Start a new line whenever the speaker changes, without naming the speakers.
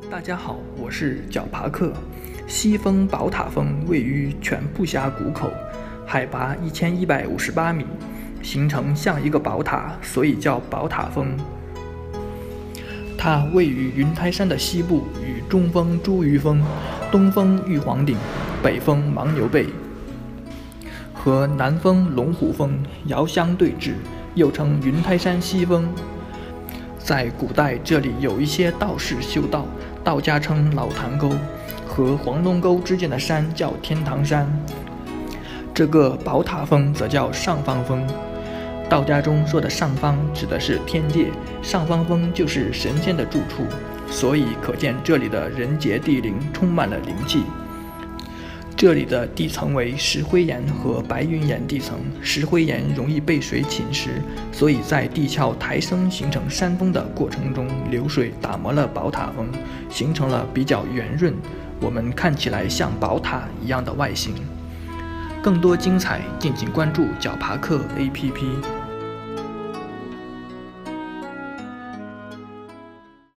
大家好，我是皎爬客。西峰宝塔峰位于犬步峡谷口，海拔1158米，形成像一个宝塔，所以叫宝塔峰。它位于云台山的西部，与中峰茱萸峰、东峰玉皇顶、北峰牦牛背和南峰龙虎峰遥相对峙，又称云台山西峰。在古代，这里有一些道士修道，道家称老潭沟，和黄龙沟之间的山叫天堂山。这个宝塔峰则叫上方峰。道家中说的上方指的是天界，上方峰就是神仙的住处，所以可见这里的人杰地灵充满了灵气。这里的地层为石灰岩和白云岩地层，石灰岩容易被水侵蚀，所以在地壳抬升形成山峰的过程中，流水打磨了宝塔峰，形成了比较圆润，我们看起来像宝塔一样的外形。更多精彩，敬请关注皎爬客 APP。